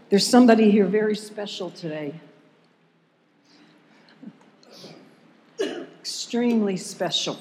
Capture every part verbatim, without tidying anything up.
There's somebody here very special today. Extremely special.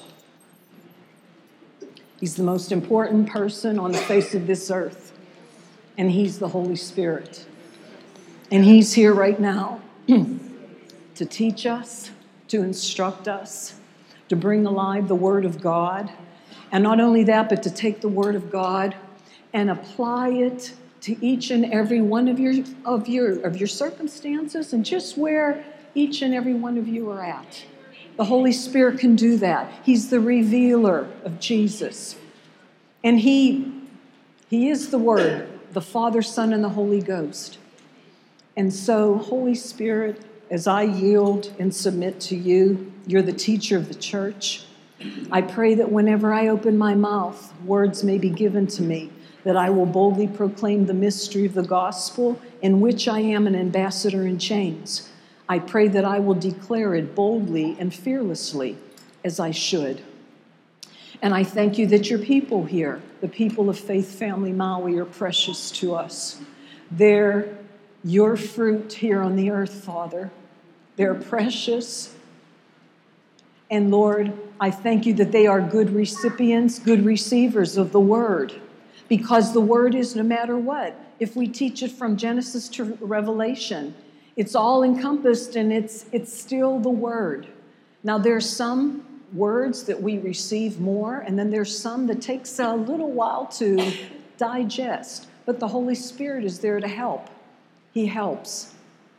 He's the most important person on the face of this earth, and he's the Holy Spirit. And he's here right now to teach us, to instruct us, to bring alive the Word of God. And not only that, but to take the Word of God and apply it to each and every one of your of your of your circumstances and just where each and every one of you are at. The Holy Spirit can do that. He's the revealer of Jesus. And he he is the Word, the Father, Son, and the Holy Ghost. And so, Holy Spirit, as I yield and submit to you, you're the teacher of the church. I pray that whenever I open my mouth, words may be given to me, that I will boldly proclaim the mystery of the gospel in which I am an ambassador in chains. I pray that I will declare it boldly and fearlessly as I should. And I thank you that your people here, the people of Faith Family Maui, are precious to us. They're your fruit here on the earth, Father. They're precious. And Lord, I thank you that they are good recipients, good receivers of the word. Because the word is no matter what. If we teach it from Genesis to Revelation, it's all encompassed and it's it's still the word. Now there's some words that we receive more, and then there's some that takes a little while to digest. But the Holy Spirit is there to help. He helps.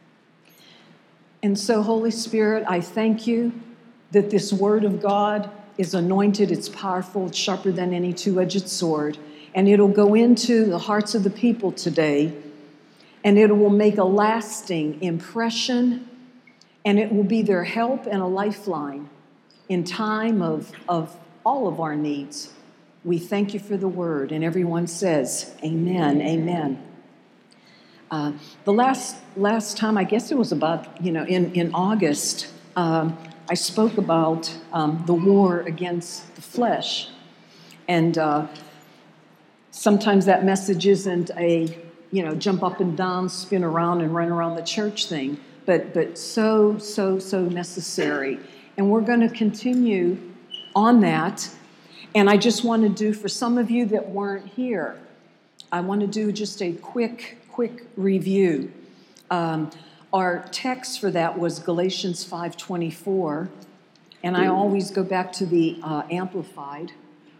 And so, Holy Spirit, I thank you that this word of God is anointed, it's powerful, it's sharper than any two-edged sword, and it'll go into the hearts of the people today, and it will make a lasting impression, and it will be their help and a lifeline in time of, of all of our needs. We thank you for the word, and everyone says, amen, amen. Uh, the last last time, I guess it was about, you know, in, in August, um, I spoke about um, the war against the flesh. And uh, sometimes that message isn't a, you know, jump up and down, spin around and run around the church thing, but but so, so, so necessary. And we're going to continue on that. And I just want to do, for some of you that weren't here, I want to do just a quick Quick review. Um, our text for that was Galatians five twenty-four, and I always go back to the uh, amplified,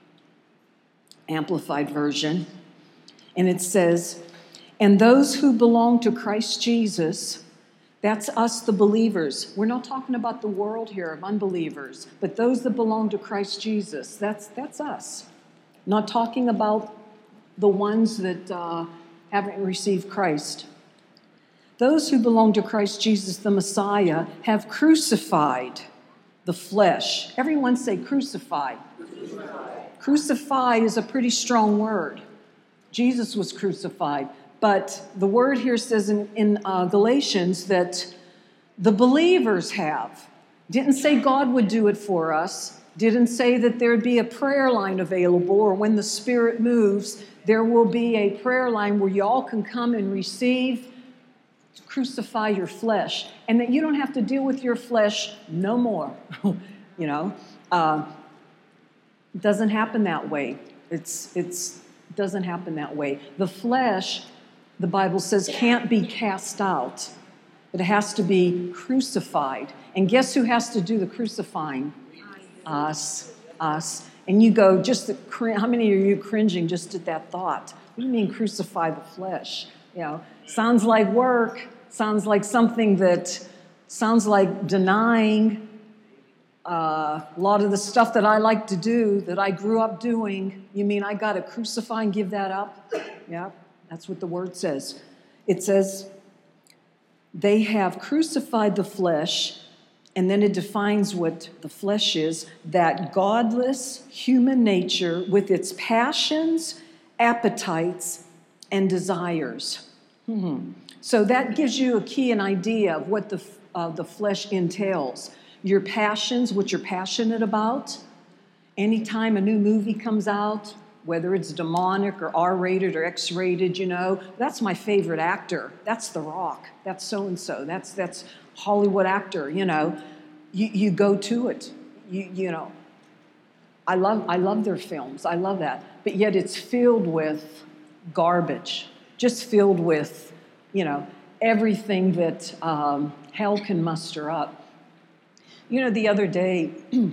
amplified version, and it says, "And those who belong to Christ Jesus," that's us, the believers. We're not talking about the world here of unbelievers, but those that belong to Christ Jesus. That's that's us. Not talking about the ones that. Uh, haven't received Christ. Those who belong to Christ Jesus, the Messiah, have crucified the flesh. Everyone say crucify. Crucify. Crucify is a pretty strong word. Jesus was crucified. But the word here says in, in uh, Galatians that the believers have. Didn't say God would do it for us. Didn't say that there'd be a prayer line available, or when the Spirit moves, there will be a prayer line where you all can come and receive, crucify your flesh, and that you don't have to deal with your flesh no more. you know, uh, it doesn't happen that way. It's it's doesn't happen that way. The flesh, the Bible says, can't be cast out. It has to be crucified. And guess who has to do the crucifying? Us. Us. And you go, just the, how many are you cringing just at that thought? What do you mean crucify the flesh? You know, sounds like work. Sounds like something that sounds like denying uh, a lot of the stuff that I like to do, that I grew up doing. You mean I got to crucify and give that up? Yeah, that's what the word says. It says, they have crucified the flesh. And then it defines what the flesh is, that godless human nature with its passions, appetites, and desires. Mm-hmm. So that gives you a key, an idea of what the, uh, the flesh entails. Your passions, what you're passionate about. Anytime a new movie comes out, whether it's demonic or R-rated or X-rated, you know, that's my favorite actor. That's The Rock. That's so-and-so. That's that's Hollywood actor, you know. You, you go to it, you, you know. I love, I love their films. I love that. But yet it's filled with garbage, just filled with, you know, everything that um, hell can muster up. You know, the other day,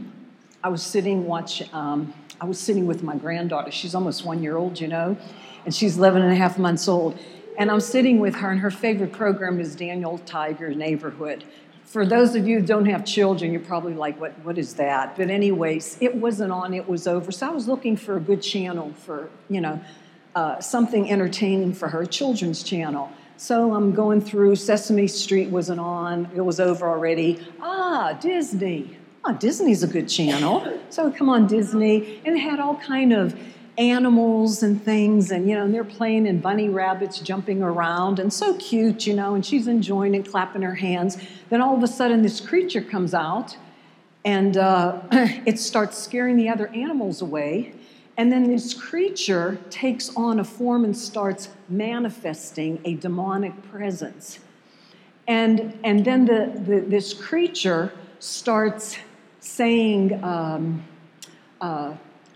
I was sitting watch. Um, I was sitting with my granddaughter. She's almost one year old, you know, and she's eleven and a half months old. And I'm sitting with her, and her favorite program is Daniel Tiger Neighborhood. For those of you who don't have children, you're probably like, what, what is that? But anyways, it wasn't on, it was over. So I was looking for a good channel for, you know, uh, something entertaining for her, a children's channel. So I'm going through, Sesame Street wasn't on, it was over already. Ah, Disney. Oh, Disney's a good channel. So I come on Disney, and it had all kind of animals and things, and, you know, and they're playing, and bunny rabbits jumping around, and so cute, you know, and she's enjoying it, clapping her hands. Then all of a sudden, this creature comes out, and uh, it starts scaring the other animals away, and then this creature takes on a form and starts manifesting a demonic presence. And, and then the, the, this creature starts saying um, uh,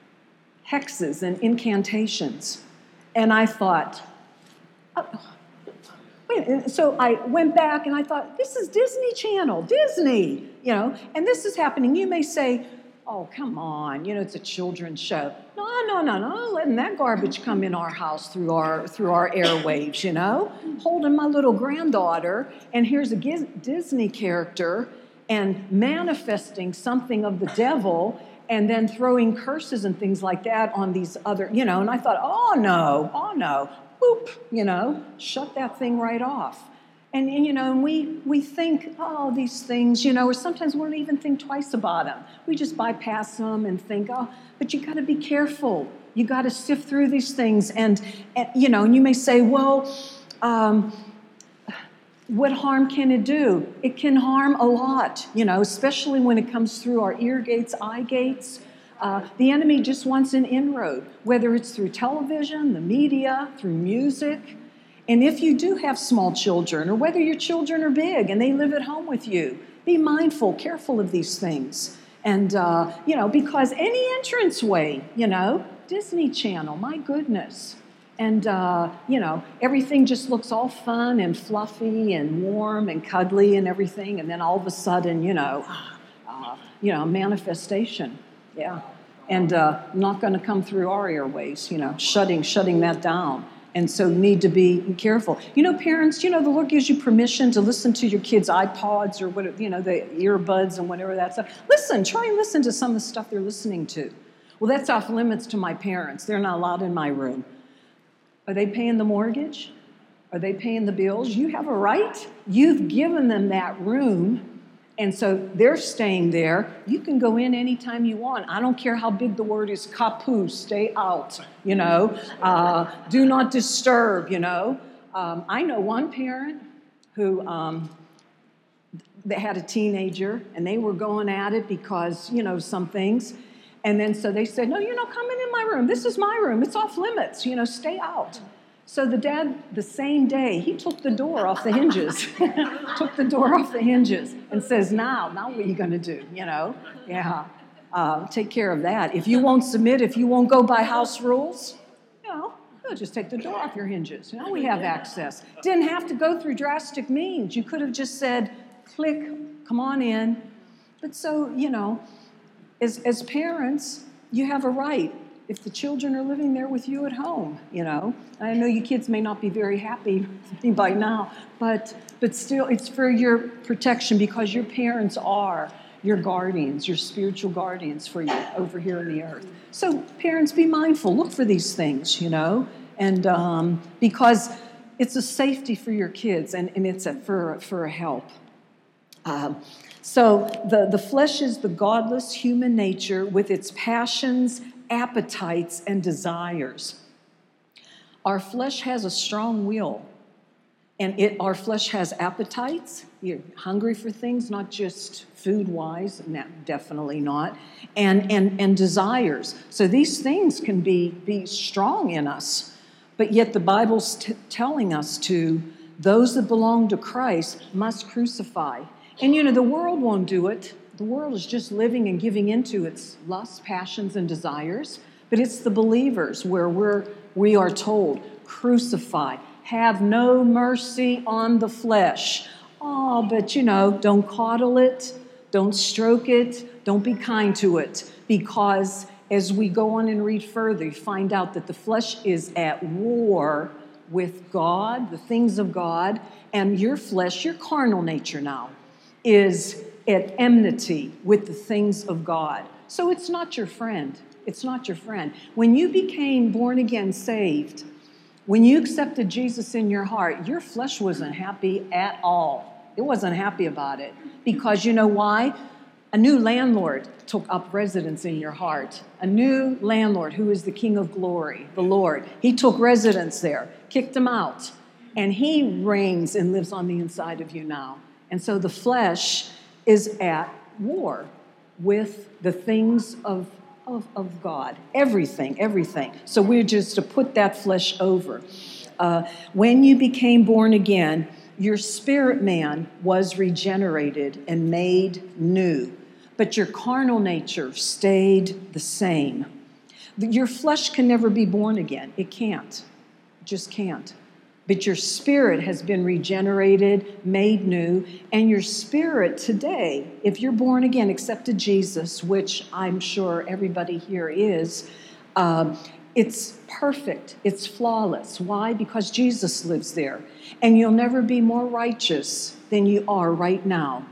hexes and incantations. And I thought, oh, wait, so I went back and I thought, this is Disney Channel, Disney, you know, and this is happening. You may say, oh, come on, you know, it's a children's show. No, no, no, no, letting that garbage come in our house through our through our airwaves, you know, holding my little granddaughter, and here's a Disney character and manifesting something of the devil, and then throwing curses and things like that on these other, you know, and I thought, oh, no, oh, no, boop, you know, shut that thing right off. And, and you know, and we, we think, oh, these things, you know, or sometimes we don't even think twice about them. We just bypass them and think, oh, but you got to be careful. You got to sift through these things. And, and, you know, and you may say, well, um, what harm can it do? It can harm a lot, you know, especially when it comes through our ear gates, eye gates. Uh, the enemy just wants an inroad, whether it's through television, the media, through music. And if you do have small children, or whether your children are big and they live at home with you, be mindful, careful of these things. And, uh, you know, because any entranceway, you know, Disney Channel, my goodness. And, uh, you know, everything just looks all fun and fluffy and warm and cuddly and everything. And then all of a sudden, you know, uh, you know, manifestation. Yeah. And uh, not going to come through our airways, you know, shutting, shutting that down. And so need to be careful. You know, parents, you know, the Lord gives you permission to listen to your kids' iPods or what, you know, the earbuds and whatever that stuff. Listen, try and listen to some of the stuff they're listening to. Well, that's off limits to my parents. They're not allowed in my room. Are they paying the mortgage? Are they paying the bills? You have a right. You've given them that room, and so they're staying there. You can go in anytime you want. I don't care how big the word is, kapu, stay out, you know. Uh, do not disturb, you know. Um, I know one parent who um, they had a teenager, and they were going at it because, you know, some things. And then so they said, no, you're not coming in my room. This is my room. It's off limits. You know, stay out. So the dad, the same day, he took the door off the hinges. took the door off the hinges and says, now, now what are you going to do? You know, yeah, uh, take care of that. If you won't submit, if you won't go by house rules, you know, you'll just take the door off your hinges. Now we have access. Didn't have to go through drastic means. You could have just said, click, come on in. But so, you know, As, as parents, you have a right if the children are living there with you at home, you know. I know you kids may not be very happy by now, but but still it's for your protection because your parents are your guardians, your spiritual guardians for you over here on the earth. So parents, be mindful. Look for these things, you know, and um, because it's a safety for your kids and, and it's a, for, for a help. Um, So the, the flesh is the godless human nature with its passions, appetites, and desires. Our flesh has a strong will, And it, our flesh has appetites. You're hungry for things, not just food-wise, no, definitely not, and, and, and desires. So these things can be, be strong in us. But yet the Bible's t- telling us to, those that belong to Christ must crucify. And you know, the world won't do it. The world is just living and giving into its lusts, passions, and desires. But it's the believers where we're, we are told, crucify. Have no mercy on the flesh. Oh, but you know, don't coddle it. Don't stroke it. Don't be kind to it. Because as we go on and read further, you find out that the flesh is at war with God, the things of God, and your flesh, your carnal nature now, is at enmity with the things of God. So it's not your friend. It's not your friend. When you became born again, saved, when you accepted Jesus in your heart, your flesh wasn't happy at all. It wasn't happy about it. Because you know why? A new landlord took up residence in your heart. A new landlord who is the King of glory, the Lord. He took residence there, kicked him out, and he reigns and lives on the inside of you now. And so the flesh is at war with the things of, of, of God. Everything, everything. So we're just to put that flesh over. Uh, when you became born again, your spirit man was regenerated and made new. But your carnal nature stayed the same. Your flesh can never be born again. It can't. It just can't. But your spirit has been regenerated, made new, and your spirit today, if you're born again, accepted Jesus, which I'm sure everybody here is, um, it's perfect. It's flawless. Why? Because Jesus lives there. And you'll never be more righteous than you are right now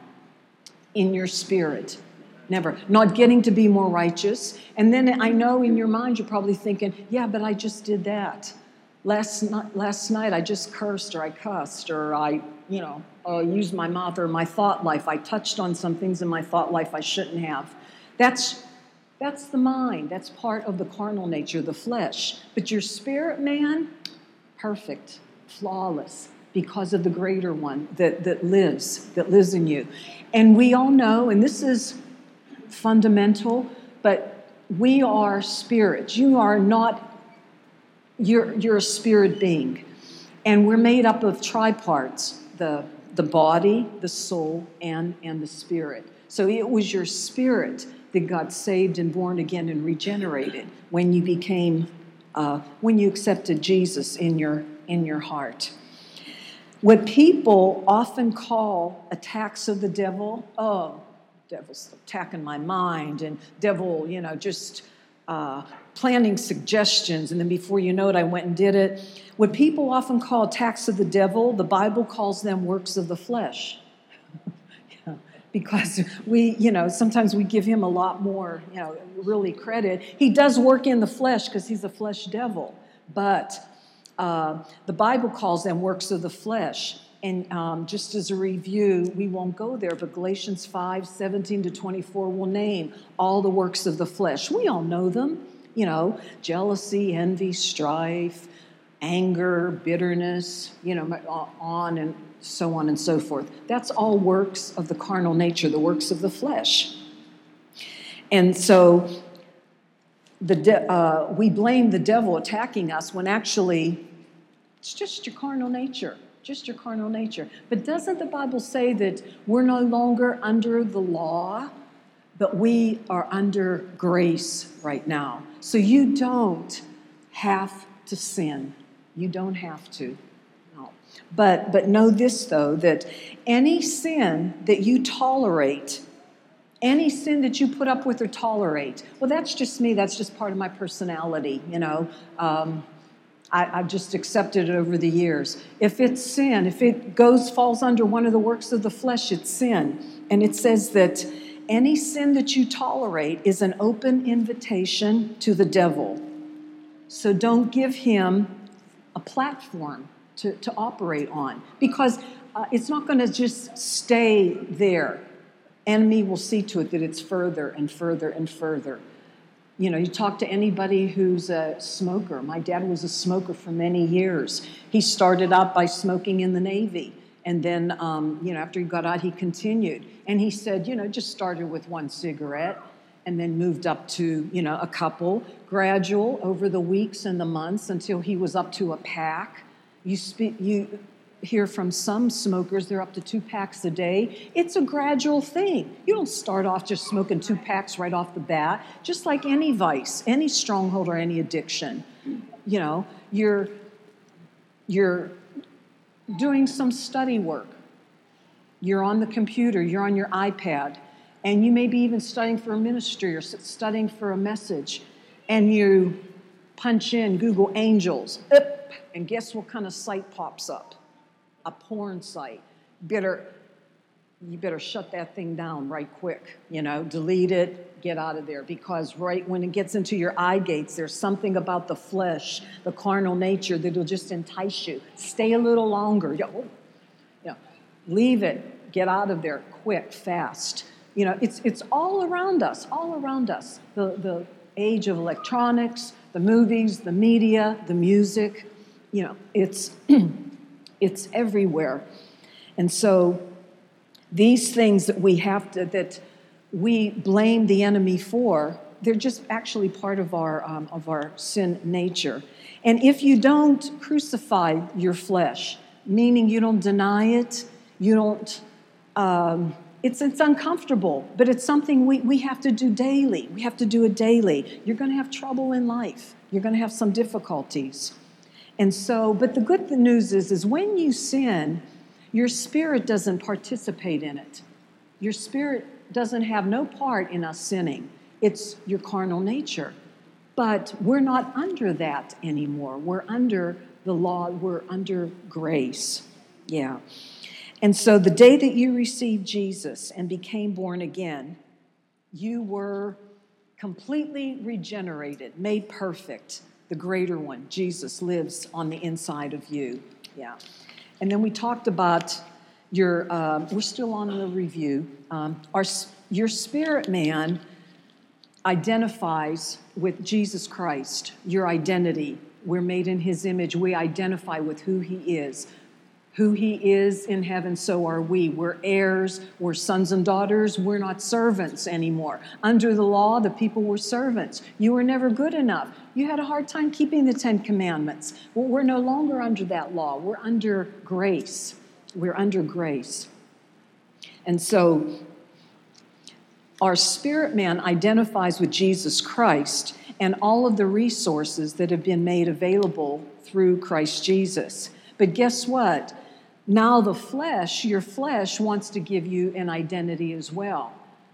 in your spirit. Never. Not getting to be more righteous. And then I know in your mind you're probably thinking, yeah, but I just did that. Last night, last night I just cursed or I cussed or I, you know, uh, used my mouth or my thought life. I touched on some things in my thought life I shouldn't have. That's, that's the mind. That's part of the carnal nature, the flesh. But your spirit man, perfect, flawless, because of the greater one that, that lives, that lives in you. And we all know, and this is fundamental, but we are spirits. You are not, you're, you're a spirit being. And we're made up of triparts, the, the body, the soul, and, and the spirit. So it was your spirit that got saved and born again and regenerated when you became, uh, when you accepted Jesus in your, in your heart. What people often call attacks of the devil, oh, devil's attacking my mind, and devil, you know, just uh, planting suggestions, and then before you know it, I went and did it. What people often call attacks of the devil, the Bible calls them works of the flesh. Yeah. Because we, you know, sometimes we give him a lot more, you know, really credit. He does work in the flesh because he's a flesh devil, but uh, the Bible calls them works of the flesh. And um, just as a review, we won't go there, but Galatians five, seventeen to twenty-four will name all the works of the flesh. We all know them, you know, jealousy, envy, strife, anger, bitterness, you know, on and so on and so forth. That's all works of the carnal nature, the works of the flesh. And so the de- uh, we blame the devil attacking us when actually it's just your carnal nature. Just your carnal nature. But doesn't the Bible say that we're no longer under the law, but we are under grace right now? So you don't have to sin. You don't have to. No. But, but know this, though, that any sin that you tolerate, any sin that you put up with or tolerate, well, that's just me. That's just part of my personality, you know. Um, I, I've just accepted it over the years. If it's sin, if it goes, falls under one of the works of the flesh, it's sin. And it says that any sin that you tolerate is an open invitation to the devil. So don't give him a platform to, to operate on, because uh, it's not going to just stay there. Enemy will see to it that it's further and further and further. You know, you talk to anybody who's a smoker. My dad was a smoker for many years. He started out by smoking in the Navy. And then, um, you know, after he got out, he continued. And he said, you know, just started with one cigarette and then moved up to, you know, a couple, gradual over the weeks and the months until he was up to a pack. You speak, you hear from some smokers, they're up to two packs a day. It's a gradual thing. You don't start off just smoking two packs right off the bat, just like any vice, any stronghold or any addiction. You know, you're, you're doing some study work. You're on the computer, you're on your iPad, and you may be even studying for a ministry or studying for a message, and you punch in Google angels, and guess what kind of site pops up? A porn site. Better, you better shut that thing down right quick, you know, delete it, get out of there, because right when it gets into your eye gates, there's something about the flesh, the carnal nature that'll just entice you. Stay a little longer. You know, you know, leave it, get out of there quick, fast. You know, it's it's all around us, all around us. The the age of electronics, the movies, the media, the music, you know, it's it's everywhere. And so these things that we have to, that we blame the enemy for, they're just actually part of our um, of our sin nature. And if you don't crucify your flesh, meaning you don't deny it, you don't, um, it's it's uncomfortable, but it's something we, we have to do daily. We have to do it daily. You're going to have trouble in life. You're going to have some difficulties. And so, but the good news is, is when you sin, your spirit doesn't participate in it. Your spirit doesn't have no part in us sinning. It's your carnal nature. But we're not under that anymore. We're under the law. We're under grace. Yeah. And so the day that you received Jesus and became born again, you were completely regenerated, made perfect. The greater one, Jesus, lives on the inside of you. Yeah. And then we talked about your, uh, we're still on the review. Um, our, your spirit man identifies with Jesus Christ, your identity. We're made in his image. We identify with who he is. Who he is in heaven, so are we. We're heirs, we're sons and daughters, we're not servants anymore. Under the law, the people were servants. You were never good enough. You had a hard time keeping the Ten Commandments. Well, we're no longer under that law. We're under grace. We're under grace. And so our spirit man identifies with Jesus Christ and all of the resources that have been made available through Christ Jesus. But guess what? Now the flesh, your flesh wants to give you an identity as well.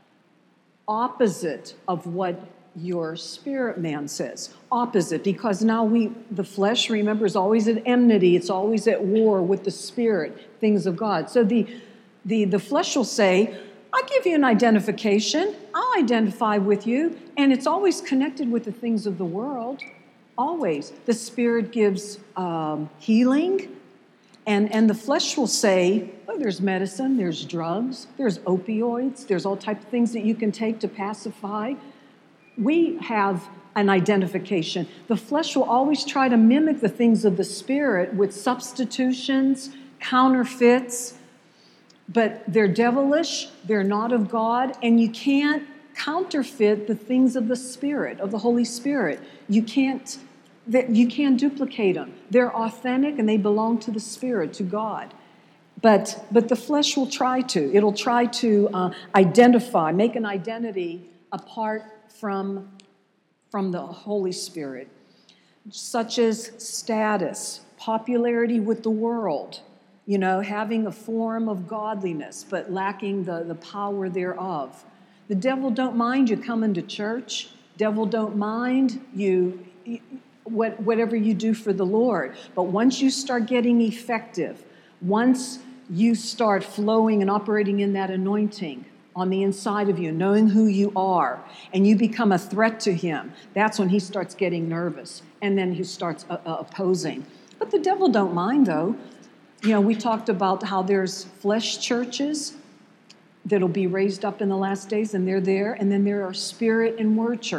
Opposite of what your spirit man says. Opposite, because now we, the flesh, remember, is always at enmity. It's always at war with the spirit, things of God. So the, the, the flesh will say, I'll give you an identification. I'll identify with you. And it's always connected with the things of the world. Always. The spirit gives um, healing. And, and the flesh will say, oh, there's medicine, there's drugs, there's opioids, there's all types of things that you can take to pacify. We have an identification. The flesh will always try to mimic the things of the spirit with substitutions, counterfeits, but they're devilish, they're not of God, and you can't counterfeit the things of the Spirit, of the Holy Spirit. You can't That you can't duplicate them. They're authentic and they belong to the Spirit, to God. But but the flesh will try to. It'll try to uh, identify, make an identity apart from, from the Holy Spirit, such as status, popularity with the world, you know, having a form of godliness but lacking the, the power thereof. The devil don't mind you coming to church. Devil don't mind you... you What, whatever you do for the Lord. But once you start getting effective, once you start flowing and operating in that anointing on the inside of you, knowing who you are, and you become a threat to him, that's when he starts getting nervous, and then he starts uh, uh, opposing. But the devil don't mind, though. You know, we talked about how there's flesh churches that'll be raised up in the last days, and they're there, and then there are spirit and word church.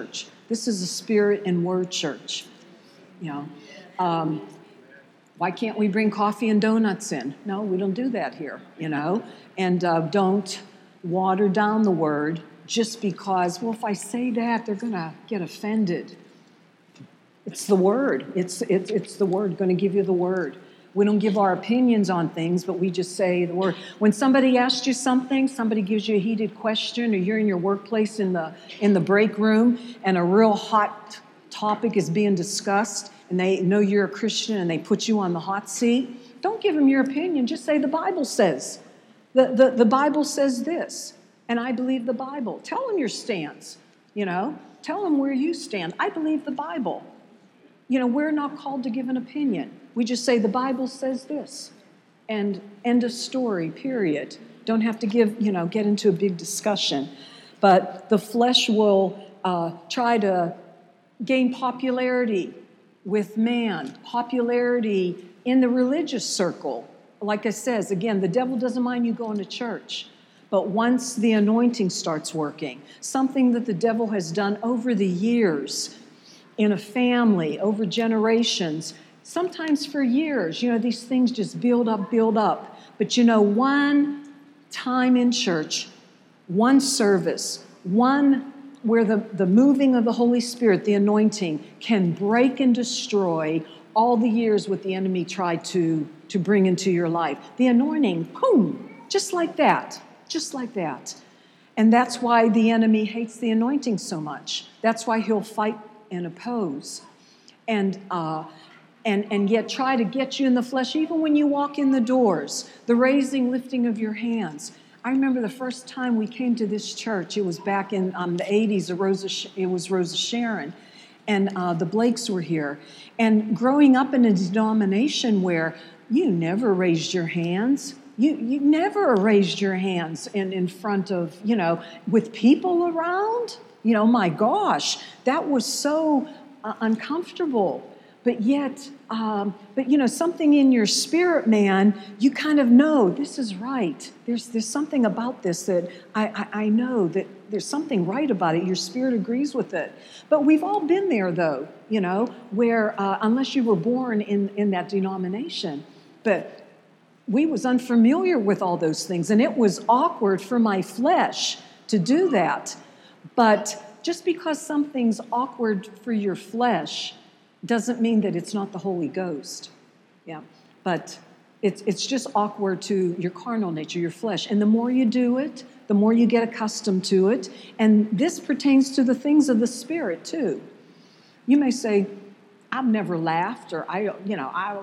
This is a spirit and word church. You know, um, why can't we bring coffee and donuts in? No, we don't do that here, you know. And uh, don't water down the word just because, well, if I say that, they're going to get offended. It's the word. It's, it's, it's the word, going to give you the word. We don't give our opinions on things, but we just say the word. When somebody asks you something, somebody gives you a heated question, or you're in your workplace in the in the break room, and a real hot topic is being discussed, and they know you're a Christian, and they put you on the hot seat, don't give them your opinion. Just say the Bible says. The, the, the Bible says this, and I believe the Bible. Tell them your stance, you know. Tell them where you stand. I believe the Bible. You know, we're not called to give an opinion. We just say the Bible says this, and end of story, period. Don't have to give, you know, get into a big discussion. But the flesh will uh, try to gain popularity with man, popularity in the religious circle. Like I says, again, the devil doesn't mind you going to church. But once the anointing starts working, something that the devil has done over the years, in a family, over generations, sometimes for years, you know, these things just build up, build up. But you know, one time in church, one service, one where the, the moving of the Holy Spirit, the anointing, can break and destroy all the years what the enemy tried to, to bring into your life. The anointing, boom, just like that, just like that. And that's why the enemy hates the anointing so much. That's why he'll fight and oppose, and uh, and and yet try to get you in the flesh, even when you walk in the doors. The raising, lifting of your hands. I remember the first time we came to this church. It was back in um, the eighties. Rosa, it was Rosa Sharon, and uh, the Blakes were here. And growing up in a denomination where you never raised your hands. You you never raised your hands in, in front of, you know, with people around. You know, my gosh, that was so uh, uncomfortable. But yet, um, but you know, something in your spirit, man, you kind of know this is right. There's there's something about this that I, I, I know that there's something right about it. Your spirit agrees with it. But we've all been there, though, you know, where uh, unless you were born in, in that denomination. But we was unfamiliar with all those things, and it was awkward for my flesh to do that. But just because something's awkward for your flesh doesn't mean that it's not the Holy Ghost. Yeah. But it's it's just awkward to your carnal nature, your flesh. And the more you do it, the more you get accustomed to it. And this pertains to the things of the Spirit, too. You may say, I've never laughed, or I, you know, I,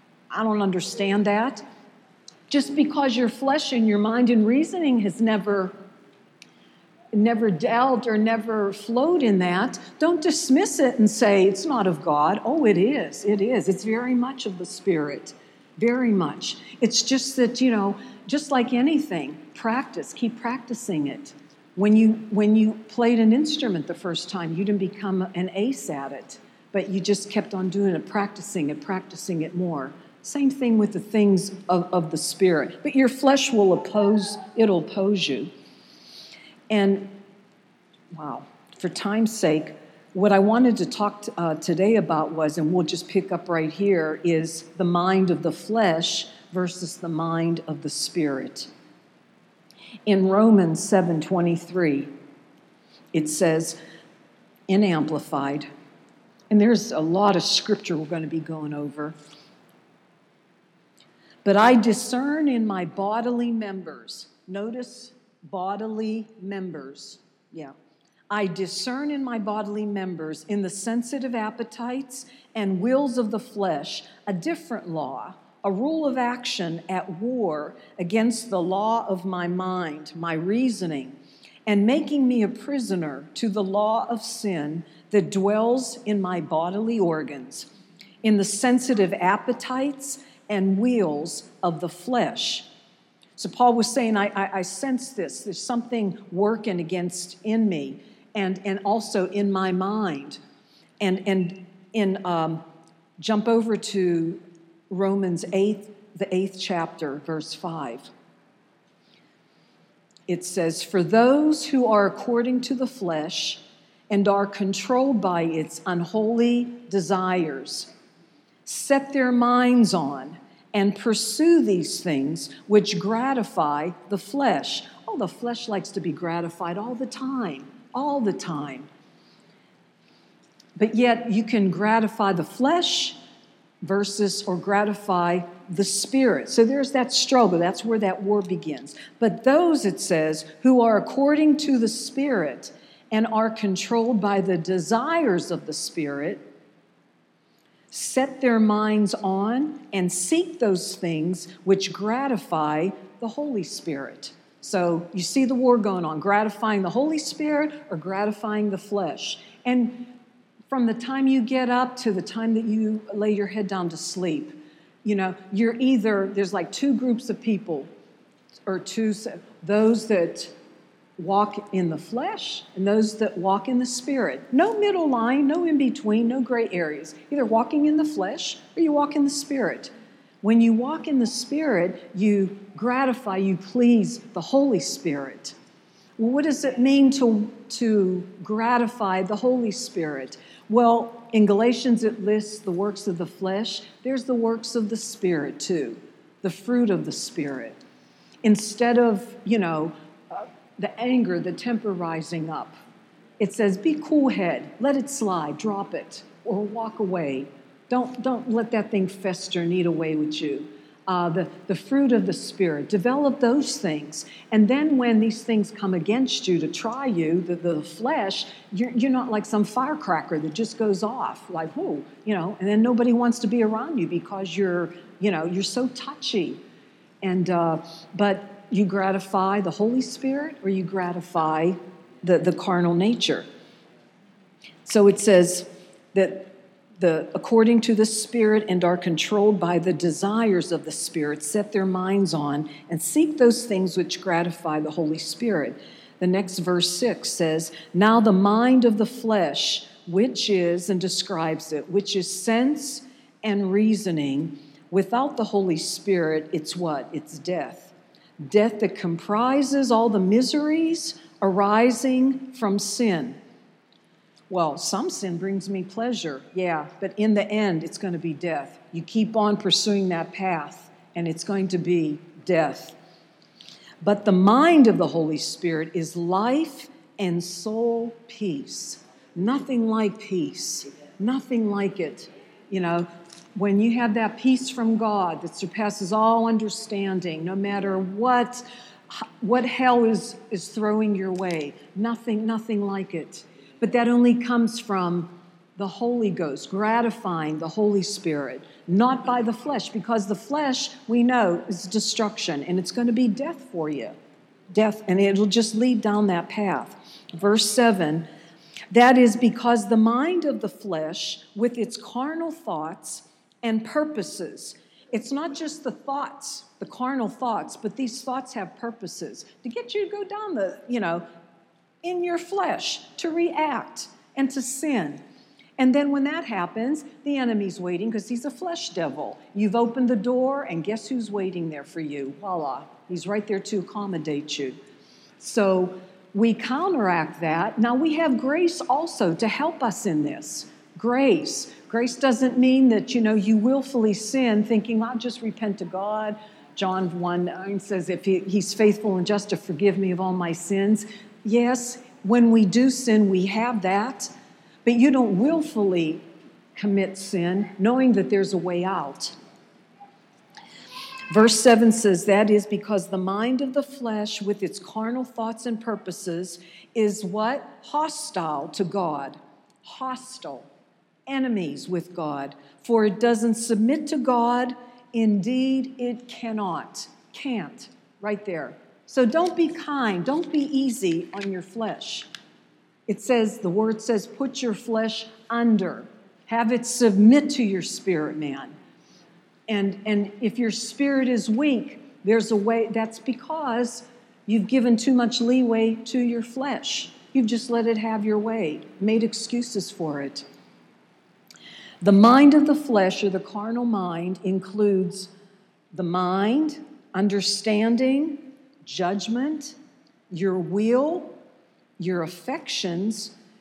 I don't understand that. Just because your flesh and your mind and reasoning has never never dealt or never flowed in that, don't dismiss it and say it's not of God. Oh, it is. It is. It's very much of the Spirit. Very much. It's just that, you know, just like anything, practice. Keep practicing it. When you when you played an instrument the first time, you didn't become an ace at it, but you just kept on doing it, practicing it, practicing it more. Same thing with the things of, of the Spirit. But your flesh will oppose, it'll oppose you. And, wow, for time's sake, what I wanted to talk to, uh, today about was, and we'll just pick up right here, is the mind of the flesh versus the mind of the Spirit. In Romans seven twenty-three, it says, in Amplified, and there's a lot of scripture we're going to be going over, but I discern in my bodily members, notice bodily members, yeah. I discern in my bodily members, in the sensitive appetites and wills of the flesh, a different law, a rule of action at war against the law of my mind, my reasoning, and making me a prisoner to the law of sin that dwells in my bodily organs, in the sensitive appetites and wills of the flesh. So Paul was saying, I, I, I sense this. There's something working against in me, and, and also in my mind. And and in um, jump over to Romans eight, the eighth chapter, verse five. It says, "For those who are according to the flesh and are controlled by its unholy desires, set their minds on and pursue these things which gratify the flesh. Oh, the flesh likes to be gratified all the time, all the time. But yet you can gratify the flesh versus or gratify the spirit. So there's that struggle. That's where that war begins. But those, it says, who are according to the Spirit and are controlled by the desires of the Spirit, set their minds on and seek those things which gratify the Holy Spirit. So you see the war going on, gratifying the Holy Spirit or gratifying the flesh. And from the time you get up to the time that you lay your head down to sleep, you know, you're either, there's like two groups of people, or two, those that walk in the flesh and those that walk in the Spirit. No middle line, no in between, no gray areas. Either walking in the flesh or you walk in the Spirit. When you walk in the Spirit, you gratify, you please the Holy Spirit. Well, what does it mean to, to gratify the Holy Spirit? Well, in Galatians it lists the works of the flesh. There's the works of the Spirit too, the fruit of the Spirit. Instead of, you know, uh, the anger, the temper rising up, it says, be cool head, let it slide, drop it, or walk away. Don't, don't let that thing fester and eat away with you. Uh, the, the fruit of the Spirit, develop those things. And then when these things come against you to try you, the, the flesh, you're, you're not like some firecracker that just goes off, like, whoa, you know, and then nobody wants to be around you because you're, you know, you're so touchy. And, uh, but you gratify the Holy Spirit or you gratify the, the carnal nature. So it says that The, according to the Spirit and are controlled by the desires of the Spirit, set their minds on and seek those things which gratify the Holy Spirit. The next verse six says, now the mind of the flesh, which is, and describes it, which is sense and reasoning, without the Holy Spirit, it's what? It's death. Death that comprises all the miseries arising from sin. Well, some sin brings me pleasure, yeah, but in the end, it's going to be death. You keep on pursuing that path, and it's going to be death. But the mind of the Holy Spirit is life and soul peace. Nothing like peace. Nothing like it. You know, when you have that peace from God that surpasses all understanding, no matter what, what hell is, is throwing your way, nothing, nothing like it. But that only comes from the Holy Ghost, gratifying the Holy Spirit, not by the flesh, because the flesh, we know, is destruction, and it's going to be death for you. Death, and it'll just lead down that path. Verse seven, that is because the mind of the flesh, with its carnal thoughts and purposes, it's not just the thoughts, the carnal thoughts, but these thoughts have purposes to get you to go down the, you know, in your flesh, to react and to sin. And then when that happens, the enemy's waiting because he's a flesh devil. You've opened the door, and guess who's waiting there for you? Voila, he's right there to accommodate you. So we counteract that. Now we have grace also to help us in this. Grace. Grace doesn't mean that, you know, you willfully sin thinking, I'll just repent to God. John one nine says, if he, he's faithful and just to forgive me of all my sins. Yes, when we do sin, we have that, but you don't willfully commit sin, knowing that there's a way out. Verse seven says, that is because the mind of the flesh with its carnal thoughts and purposes is what? Hostile to God. Hostile. Enemies with God. For it doesn't submit to God. Indeed, it cannot. Can't. Right there. So don't be kind. Don't be easy on your flesh. It says, the word says, put your flesh under. Have it submit to your spirit, man. And, and if your spirit is weak, there's a way. That's because you've given too much leeway to your flesh. You've just let it have your way, made excuses for it. The mind of the flesh, or the carnal mind, includes the mind, understanding, judgment, your will, your affections,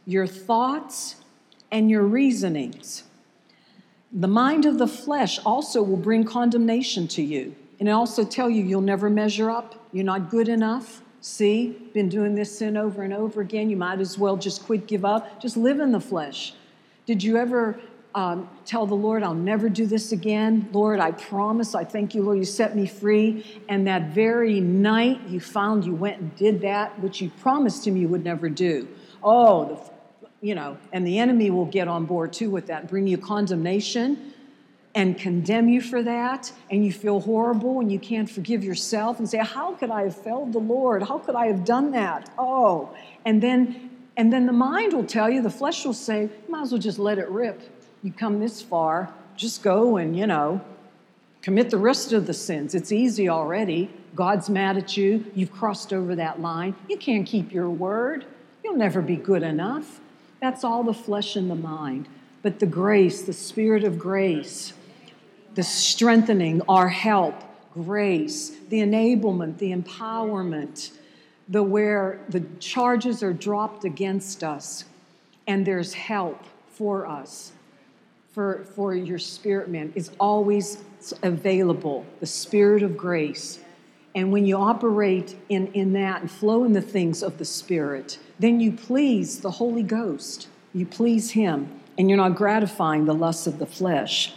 your thoughts, and your reasonings. The mind of the flesh also will bring condemnation to you. And it also tell you you'll never measure up. You're not good enough. See, been doing this sin over and over again. You might as well just quit, give up. Just live in the flesh. Did you ever um, tell the Lord, I'll never do this again? Lord, I promise. I thank you, Lord, you set me free. And that very night you found you went and did that, which you promised him you would never do. Oh, the You know, and the enemy will get on board too with that and bring you condemnation and condemn you for that, and you feel horrible and you can't forgive yourself and say, how could I have failed the Lord? How could I have done that? Oh, and then and then the mind will tell you, the flesh will say, you might as well just let it rip. You come this far, just go and, you know, commit the rest of the sins. It's easy already. God's mad at you. You've crossed over that line. You can't keep your word. You'll never be good enough. That's all the flesh and the mind. But the grace, the Spirit of grace, the strengthening, our help, grace, the enablement, the empowerment, the where the charges are dropped against us and there's help for us, for, for your spirit man is always available, the Spirit of grace. And when you operate in, in that and flow in the things of the Spirit, then you please the Holy Ghost. You please him, and you're not gratifying the lusts of the flesh.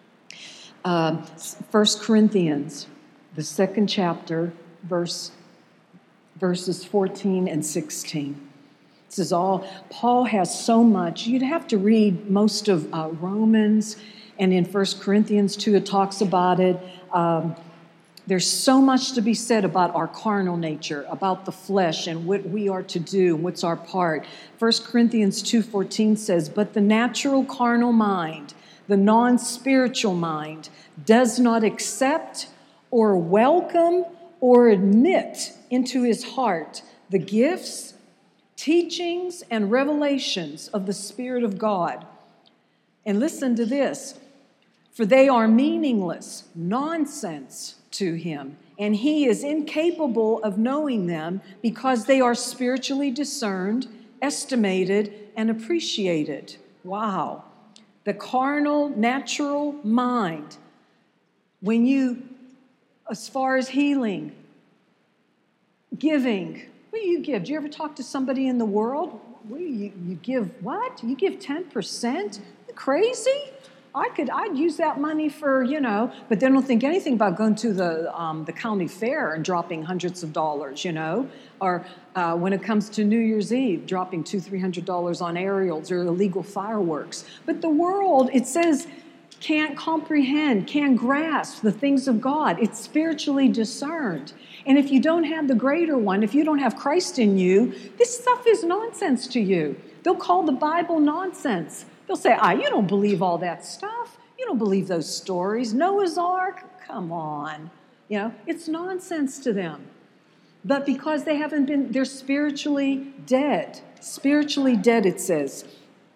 Uh, First Corinthians, the second chapter, verse, verses fourteen and sixteen. This is all, Paul has so much. You'd have to read most of uh, Romans, and in First Corinthians two, it talks about it. Um, There's so much to be said about our carnal nature, about the flesh and what we are to do, and what's our part. First Corinthians two fourteen says, but the natural carnal mind, the non-spiritual mind, does not accept or welcome or admit into his heart the gifts, teachings, and revelations of the Spirit of God. And listen to this, for they are meaningless, nonsense to him, and he is incapable of knowing them because they are spiritually discerned, estimated, and appreciated. Wow. The carnal, natural mind, when you, as far as healing, giving, what do you give? Do you ever talk to somebody in the world? What do you, you give what? You give ten percent? You crazy? I could, I'd use that money for, you know, but they don't think anything about going to the um, the county fair and dropping hundreds of dollars, you know, or uh, when it comes to New Year's Eve, dropping two, three hundred dollars on aerials or illegal fireworks. But the world, it says, can't comprehend, can't grasp the things of God. It's spiritually discerned. And if you don't have the greater one, if you don't have Christ in you, this stuff is nonsense to you. They'll call the Bible nonsense. They'll say, ah, you don't believe all that stuff. You don't believe those stories. Noah's Ark? Come on. You know, it's nonsense to them. But because they haven't been, they're spiritually dead. Spiritually dead, it says.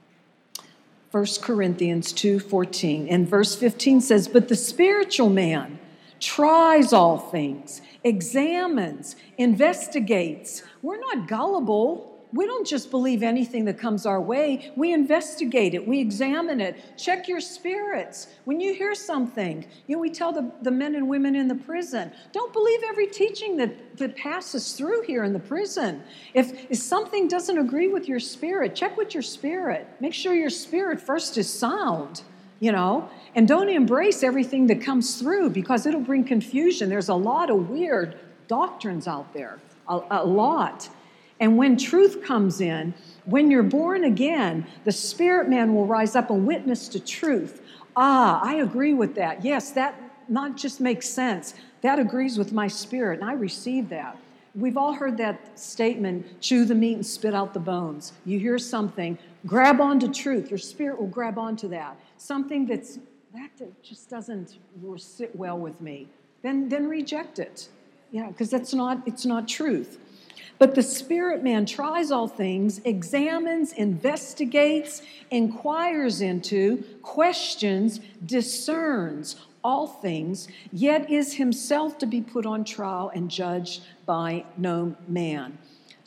First Corinthians two fourteen. And verse fifteen says, but the spiritual man tries all things, examines, investigates. We're not gullible. We don't just believe anything that comes our way. We investigate it. We examine it. Check your spirits. When you hear something, you know, we tell the, the men and women in the prison, don't believe every teaching that, that passes through here in the prison. If, if something doesn't agree with your spirit, check with your spirit. Make sure your spirit first is sound, you know, and don't embrace everything that comes through because it'll bring confusion. There's a lot of weird doctrines out there, a, a lot. And when truth comes in, when you're born again, the spirit man will rise up and witness to truth. Ah, I agree with that. Yes, that not just makes sense. That agrees with my spirit, and I receive that. We've all heard that statement, chew the meat and spit out the bones. You hear something, grab onto truth. Your spirit will grab onto that. Something that's that just doesn't sit well with me. Then, then reject it. Yeah, because that's not, it's not truth. But the spirit man tries all things, examines, investigates, inquires into, questions, discerns all things, yet is himself to be put on trial and judged by no man.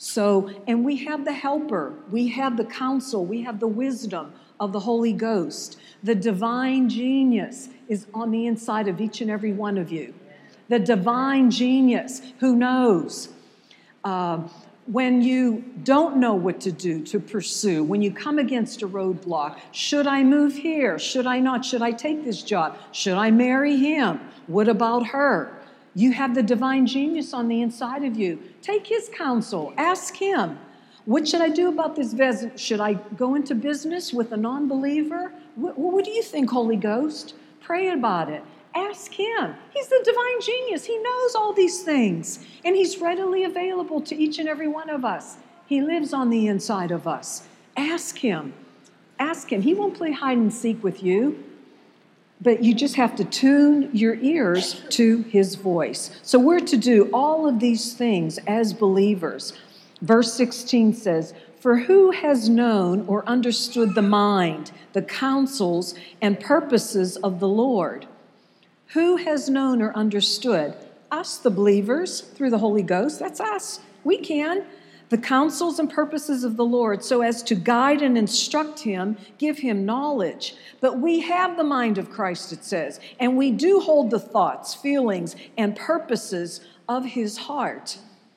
So, and we have the helper, we have the counsel, we have the wisdom of the Holy Ghost. The divine genius is on the inside of each and every one of you. The divine genius who knows uh, when you don't know what to do, to pursue, when you come against a roadblock. Should I move here? Should I not? Should I take this job? Should I marry him? What about her? You have the divine genius on the inside of you. Take his counsel. Ask him. What should I do about this visit? Should I go into business with a non-believer? What, what do you think, Holy Ghost? Pray about it. Ask him. He's the divine genius. He knows all these things. And he's readily available to each and every one of us. He lives on the inside of us. Ask him. Ask him. He won't play hide and seek with you. But you just have to tune your ears to his voice. So we're to do all of these things as believers. Verse sixteen says, "For who has known or understood the mind, the counsels and purposes of the Lord?" Who has known or understood? Us, the believers, through the Holy Ghost. That's us. We can. The counsels and purposes of the Lord, so as to guide and instruct him, give him knowledge. But we have the mind of Christ, it says, and we do hold the thoughts, feelings, and purposes of his heart.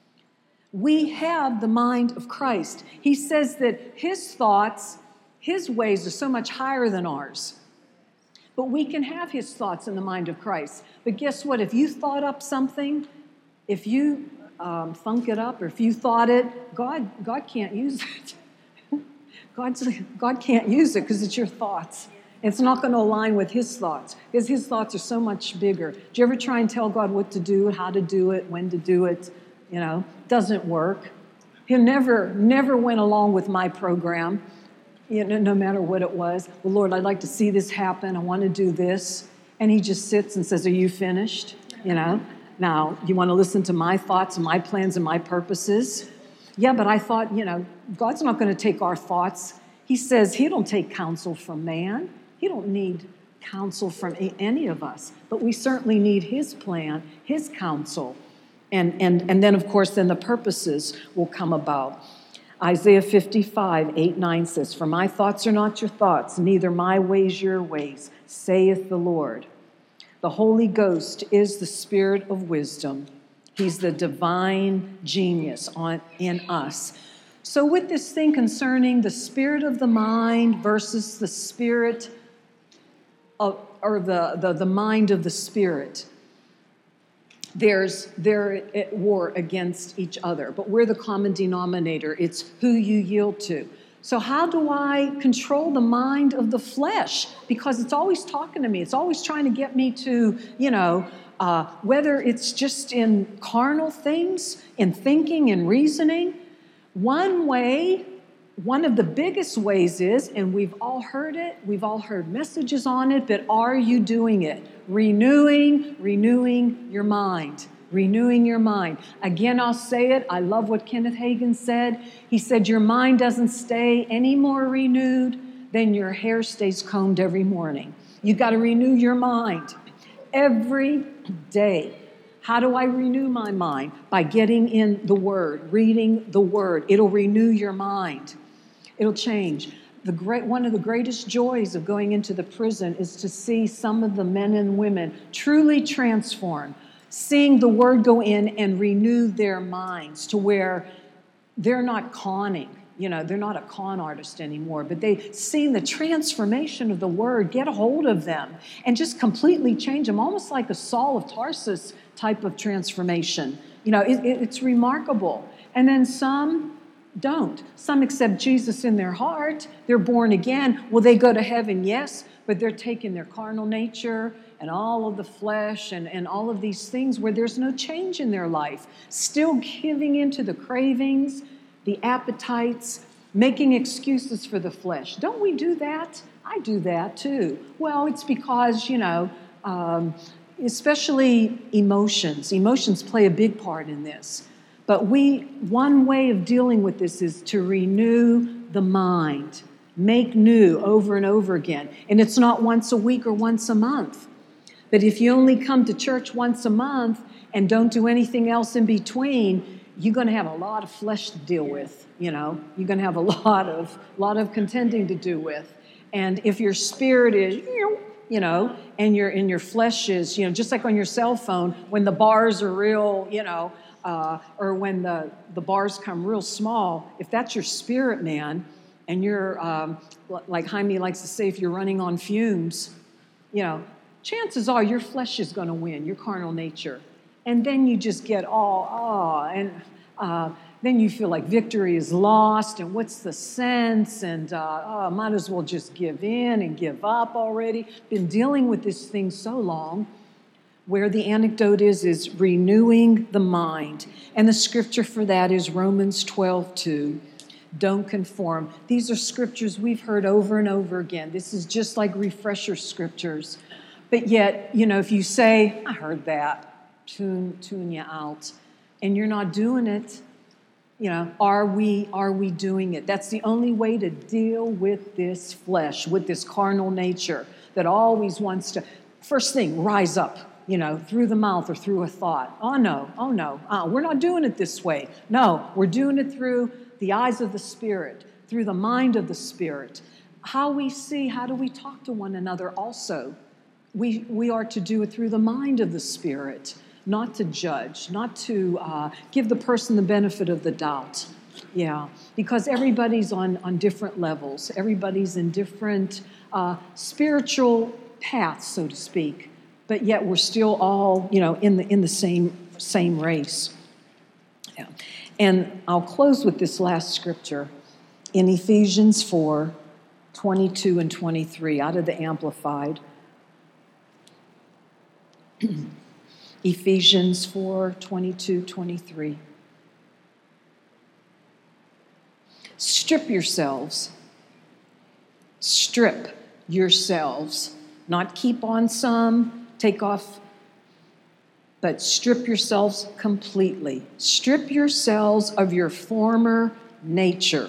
We have the mind of Christ. He says that his thoughts, his ways are so much higher than ours. But we can have his thoughts in the mind of Christ. But guess what? If you thought up something, if you um, thunk it up, or if you thought it, God, God can't use it. God's, God can't use it because it's your thoughts. It's not going to align with his thoughts because his thoughts are so much bigger. Do you ever try and tell God what to do, how to do it, when to do it? You know, doesn't work. He never, never went along with my program. You know, no matter what it was. Well, Lord, I'd like to see this happen. I want to do this. And he just sits and says, "Are you finished?" You know, now you want to listen to my thoughts and my plans and my purposes? Yeah, but I thought, you know, God's not going to take our thoughts. He says he don't take counsel from man. He don't need counsel from any of us. But we certainly need his plan, his counsel. And, and, and then, of course, then the purposes will come about. Isaiah fifty-five, eight, nine says, "For my thoughts are not your thoughts, neither my ways your ways, saith the Lord." The Holy Ghost is the spirit of wisdom. He's the divine genius on, in us. So with this thing concerning the spirit of the mind versus the spirit of, or the, the, the mind of the spirit, There's, they're at war against each other, but we're the common denominator. It's who you yield to. So how do I control the mind of the flesh? Because it's always talking to me. It's always trying to get me to, you know, uh, whether it's just in carnal things, in thinking and reasoning. One way, one of the biggest ways is, and we've all heard it, we've all heard messages on it, but are you doing it? Renewing, renewing your mind. Renewing your mind. Again, I'll say it. I love what Kenneth Hagin said. He said, your mind doesn't stay any more renewed than your hair stays combed every morning. You've got to renew your mind every day. How do I renew my mind? By getting in the Word, reading the Word. It'll renew your mind. It'll change. The great, one of the greatest joys of going into the prison is to see some of the men and women truly transformed, seeing the Word go in and renew their minds to where they're not conning. You know, they're not a con artist anymore, but they've seen the transformation of the Word get a hold of them and just completely change them, almost like a Saul of Tarsus type of transformation. You know, it, it, it's remarkable. And then some don't. Some accept Jesus in their heart. They're born again. Will they go to heaven? Yes, but they're taking their carnal nature and all of the flesh and, and all of these things where there's no change in their life, still giving into the cravings, the appetites, making excuses for the flesh. Don't we do that? I do that too. Well, it's because, you know, um, especially emotions. Emotions play a big part in this. But we, one way of dealing with this is to renew the mind, make new over and over again. And it's not once a week or once a month. But if you only come to church once a month and don't do anything else in between, you're going to have a lot of flesh to deal with, you know. You're going to have a lot of lot of contending to do with. And if your spirit is, you know, and your and your flesh is, you know, just like on your cell phone, when the bars are real, you know, uh, or when the, the bars come real small, if that's your spirit, man, and you're, um, like Jaime likes to say, if you're running on fumes, you know, chances are your flesh is going to win, your carnal nature. And then you just get all, oh, and uh, then you feel like victory is lost, and what's the sense? And uh, oh, might as well just give in and give up already. Been dealing with this thing so long, where the antidote is, is renewing the mind. And the scripture for that is Romans twelve two. Don't conform. These are scriptures we've heard over and over again. This is just like refresher scriptures. But yet, you know, if you say, I heard that, Tune, tune you out, and you're not doing it. You know, are we are we doing it? That's the only way to deal with this flesh, with this carnal nature that always wants to, first thing, rise up, you know, through the mouth or through a thought. Oh no, oh no, uh, we're not doing it this way. No, we're doing it through the eyes of the Spirit, through the mind of the Spirit. How we see, how do we talk to one another also? We we are to do it through the mind of the Spirit. Not to judge, not to uh, give the person the benefit of the doubt. Yeah, because everybody's on, on different levels. Everybody's in different uh, spiritual paths, so to speak. But yet we're still all, you know, in the in the same same race. Yeah. And I'll close with this last scripture in Ephesians four, twenty-two and twenty-three, out of the Amplified. Ephesians four, twenty-two, twenty-three. Strip yourselves. Strip yourselves. Not keep on some, take off, but strip yourselves completely. Strip yourselves of your former nature.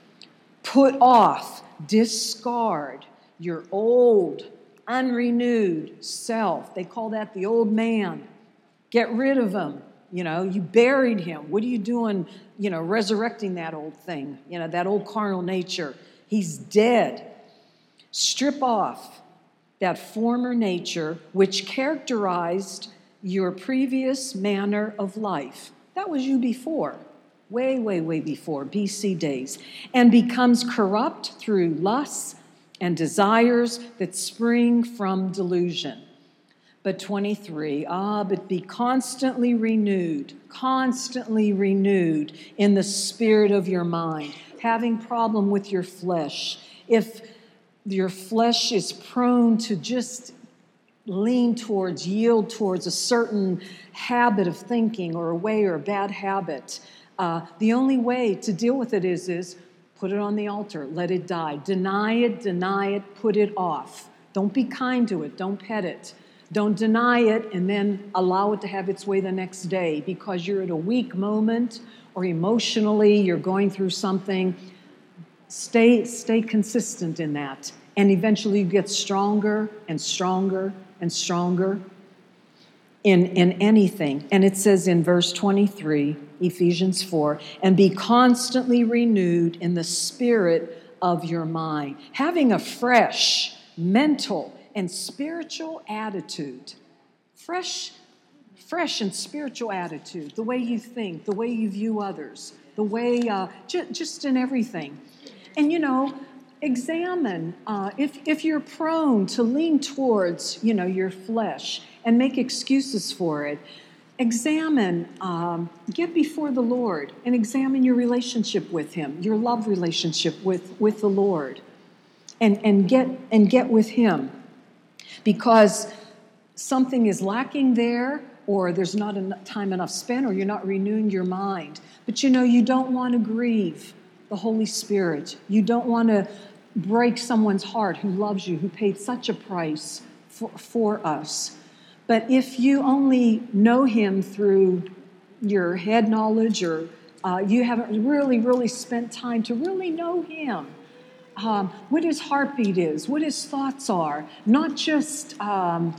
Put off, discard your old, unrenewed self. They call that the old man. Get rid of him. You know, you buried him. What are you doing, you know, resurrecting that old thing, you know, that old carnal nature? He's dead. Strip off that former nature which characterized your previous manner of life. That was you before, way, way, way before, B C days, and becomes corrupt through lusts and desires that spring from delusion. But twenty-three, ah, but be constantly renewed, constantly renewed in the spirit of your mind, having problem with your flesh. If your flesh is prone to just lean towards, yield towards a certain habit of thinking or a way or a bad habit, uh, the only way to deal with it is, is put it on the altar, let it die. Deny it, deny it, put it off. Don't be kind to it, don't pet it. Don't deny it and then allow it to have its way the next day because you're at a weak moment or emotionally you're going through something. Stay, stay consistent in that. And eventually you get stronger and stronger and stronger in, in anything. And it says in verse twenty-three, Ephesians four, and be constantly renewed in the spirit of your mind, having a fresh mental and spiritual attitude. Fresh, fresh and spiritual attitude, the way you think, the way you view others, the way, uh, ju- just in everything. And, you know, examine uh, if, if you're prone to lean towards, you know, your flesh and make excuses for it. Examine, um, get before the Lord and examine your relationship with Him, your love relationship with, with the Lord, and, and get and get with Him. Because something is lacking there, or there's not enough time enough spent, or you're not renewing your mind. But you know, you don't want to grieve the Holy Spirit. You don't want to break someone's heart who loves you, who paid such a price for, for us. But if you only know Him through your head knowledge, or uh, you haven't really, really spent time to really know Him, um, what His heartbeat is, what His thoughts are, not just um,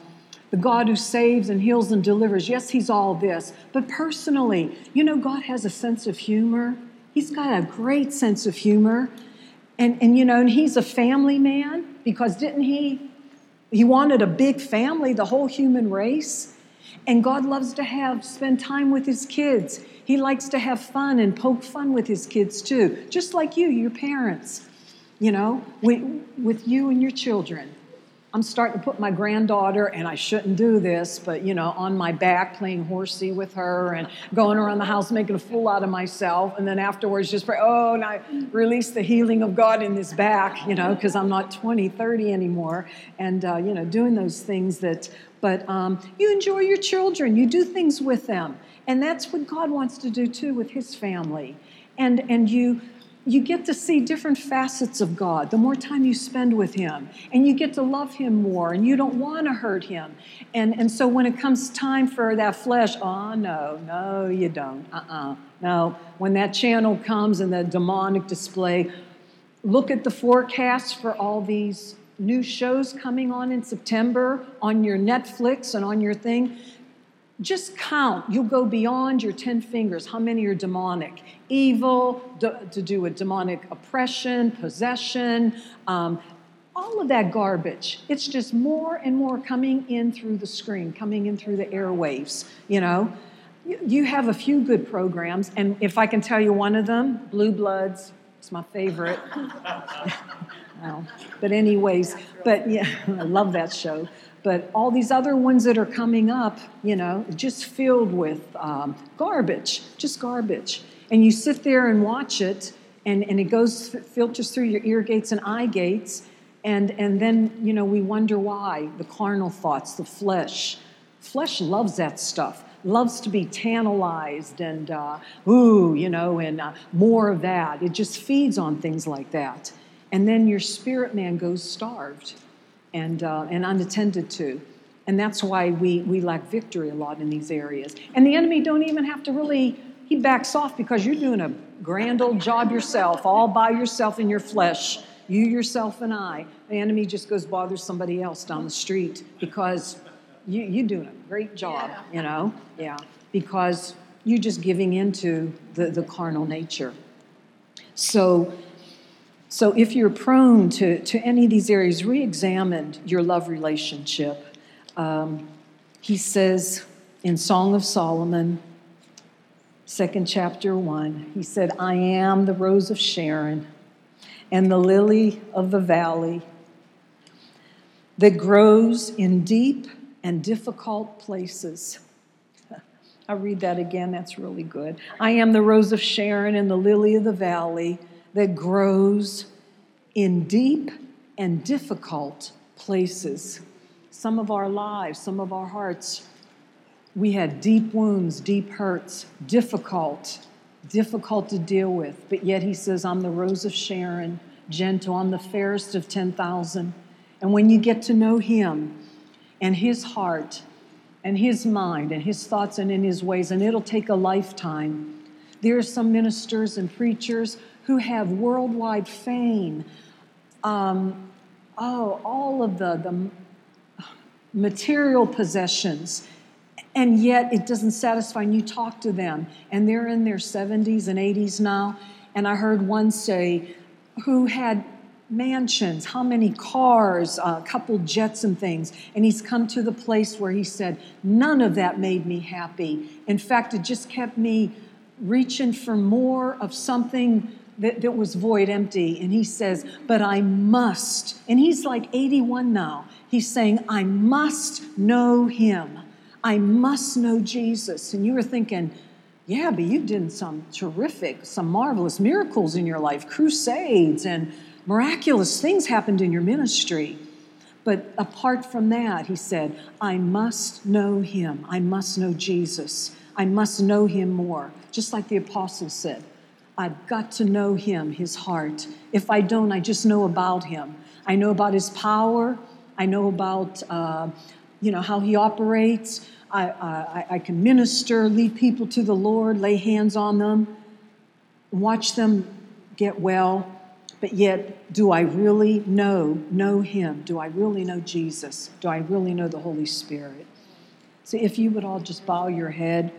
the God who saves and heals and delivers. Yes, he's all this. But personally, you know, God has a sense of humor. He's got a great sense of humor. And, and you know, and he's a family man, because didn't he, he wanted a big family, the whole human race. And God loves to have, spend time with his kids. He likes to have fun and poke fun with his kids too. Just like you, your parents, you know, with, with you and your children. I'm starting to put my granddaughter, and I shouldn't do this, but, you know, on my back, playing horsey with her and going around the house making a fool out of myself. And then afterwards just pray, oh, and I release the healing of God in this back, you know, because I'm not twenty, thirty anymore. And, uh, you know, doing those things that, but um, you enjoy your children. You do things with them. And that's what God wants to do, too, with his family. And, and you... You get to see different facets of God the more time you spend with him, and you get to love him more, and you don't want to hurt him. And, and so when it comes time for that flesh, oh, no, no, you don't. Uh-uh. No, when that channel comes and the demonic display, look at the forecast for all these new shows coming on in September on your Netflix and on your thing. Just count. You'll go beyond your ten fingers. How many are demonic? Evil, d- to do with demonic oppression, possession, um, all of that garbage. It's just more and more coming in through the screen, coming in through the airwaves, you know. You have a few good programs, and if I can tell you one of them, Blue Bloods, it's my favorite. Well, but anyways, but yeah, I love that show. But all these other ones that are coming up, you know, just filled with um, garbage, just garbage. And you sit there and watch it, and, and it goes, filters through your ear gates and eye gates, and, and then, you know, we wonder why. The carnal thoughts, the flesh. Flesh loves that stuff, loves to be tantalized and, uh, ooh, you know, and uh, more of that. It just feeds on things like that. And then your spirit man goes starved and uh, and unattended to. And that's why we, we lack victory a lot in these areas. And the enemy don't even have to really, he backs off because you're doing a grand old job yourself, all by yourself in your flesh, you, yourself, and I. The enemy just goes bother somebody else down the street because you, you're doing a great job, yeah. you know? Yeah, because you're just giving into the, the carnal nature. So... So if you're prone to, to any of these areas, re-examine your love relationship. Um, he says in Song of Solomon, second chapter one, he said, I am the rose of Sharon and the lily of the valley that grows in deep and difficult places. I'll read that again. That's really good. I am the rose of Sharon and the lily of the valley that grows in deep and difficult places. Some of our lives, some of our hearts, we had deep wounds, deep hurts, difficult, difficult to deal with. But yet he says, I'm the rose of Sharon, gentle, I'm the fairest of ten thousand. And when you get to know him and his heart and his mind and his thoughts and in his ways, and it'll take a lifetime. There are some ministers and preachers who have worldwide fame, um, oh, all of the, the material possessions, and yet it doesn't satisfy. And you talk to them, and they're in their seventies and eighties now, and I heard one say, who had mansions, how many cars, a couple jets and things, and he's come to the place where he said, none of that made me happy. In fact, it just kept me reaching for more of something that, that was void, empty. And he says, but I must, and he's like eighty-one now, he's saying, I must know him. I must know Jesus. And you were thinking, yeah, but you did some terrific, some marvelous miracles in your life, crusades, and miraculous things happened in your ministry. But apart from that, he said, I must know him. I must know Jesus. I must know him more. Just like the apostle said, I've got to know him, his heart. If I don't, I just know about him. I know about his power. I know about, uh, you know, how he operates. I, I, I can minister, lead people to the Lord, lay hands on them, watch them get well. But yet, do I really know, know him? Do I really know Jesus? Do I really know the Holy Spirit? So if you would all just bow your head.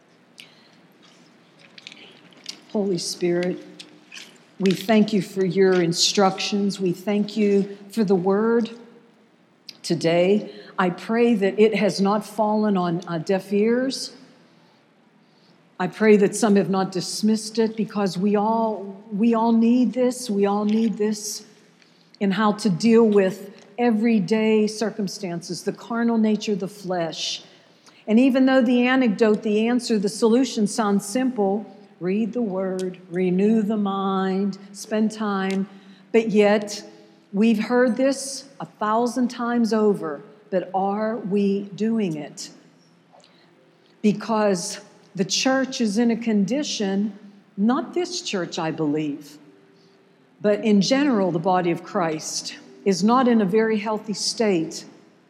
Holy Spirit, we thank you for your instructions. We thank you for the word today. I pray that it has not fallen on uh, deaf ears. I pray that some have not dismissed it, because we all we all need this. We all need this in how to deal with everyday circumstances, the carnal nature, the flesh. And even though the anecdote, the answer, the solution sounds simple, read the word, renew the mind, spend time, but yet we've heard this a thousand times over, but are we doing it? Because the church is in a condition, not this church, I believe, but in general, the body of Christ is not in a very healthy state.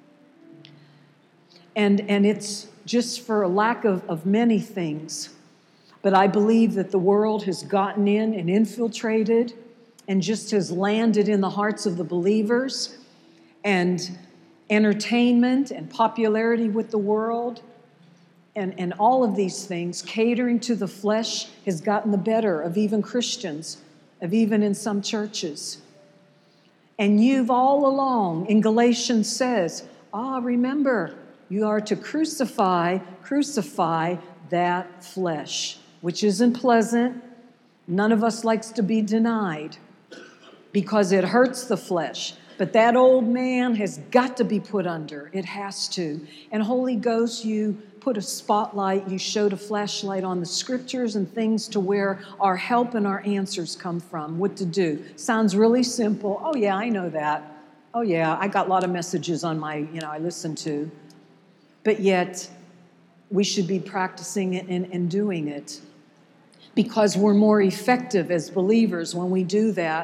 And, and it's just for a lack of, of many things. But I believe that the world has gotten in and infiltrated and just has landed in the hearts of the believers. And entertainment and popularity with the world And, and all of these things, catering to the flesh, has gotten the better of even Christians, of even in some churches. And you've all along, in Galatians says, ah, remember, you are to crucify, crucify that flesh, which isn't pleasant. None of us likes to be denied because it hurts the flesh. But that old man has got to be put under. It has to. And Holy Ghost, you put a spotlight, you showed a flashlight on the scriptures and things to where our help and our answers come from, what to do. Sounds really simple. Oh, yeah, I know that. Oh, yeah, I got a lot of messages on my, you know, I listen to. But yet, we should be practicing it and, and doing it, because we're more effective as believers when we do that.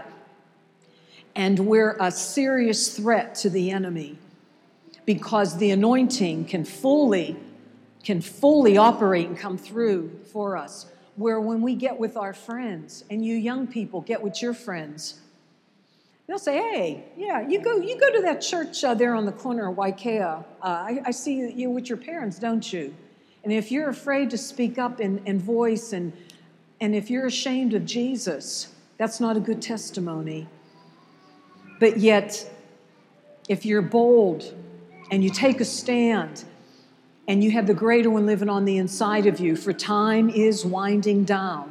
And we're a serious threat to the enemy, because the anointing can fully, can fully operate and come through for us. Where when we get with our friends, and you young people get with your friends, they'll say, hey, yeah, you go you go to that church uh, there on the corner of Waikea. Uh, I, I see you with your parents, don't you? And if you're afraid to speak up and, and voice, and, and if you're ashamed of Jesus, that's not a good testimony. But yet, if you're bold and you take a stand and you have the greater one living on the inside of you, for time is winding down.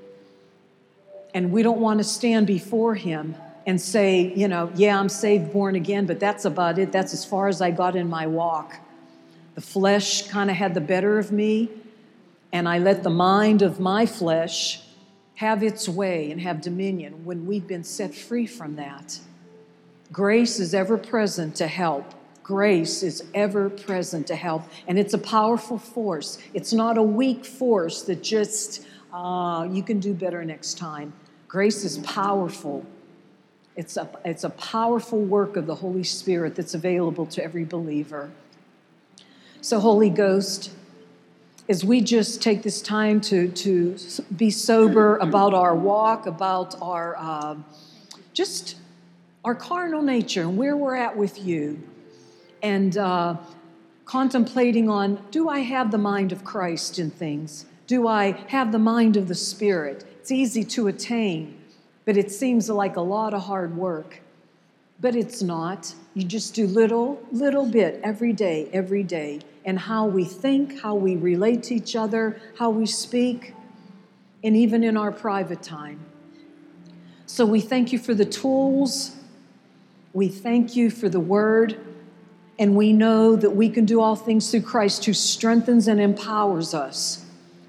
And we don't want to stand before him and say, you know, yeah, I'm saved, born again, but that's about it. That's as far as I got in my walk. The flesh kind of had the better of me, and I let the mind of my flesh have its way and have dominion when we've been set free from that. Grace is ever present to help. Grace is ever present to help. And it's a powerful force. It's not a weak force that just, uh, you can do better next time. Grace is powerful. It's a, it's a powerful work of the Holy Spirit that's available to every believer. So, Holy Ghost, as we just take this time to, to be sober about our walk, about our uh, just our carnal nature and where we're at with you, and uh, contemplating on, do I have the mind of Christ in things? Do I have the mind of the Spirit? It's easy to attain, but it seems like a lot of hard work. But it's not. You just do little, little bit every day, every day. And how we think, how we relate to each other, how we speak, and even in our private time. So we thank you for the tools. We thank you for the word. And we know that we can do all things through Christ who strengthens and empowers us.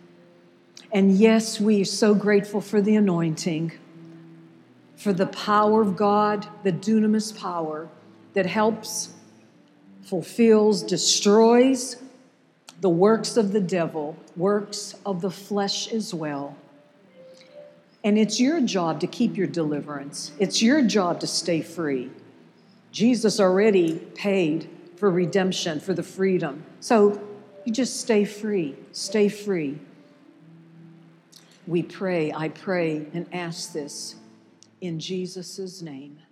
And yes, we are so grateful for the anointing, for the power of God, the dunamis power that helps, fulfills, destroys the works of the devil, works of the flesh as well. And it's your job to keep your deliverance. It's your job to stay free. Jesus already paid for redemption, for the freedom. So you just stay free, stay free. We pray, I pray and ask this In Jesus' name.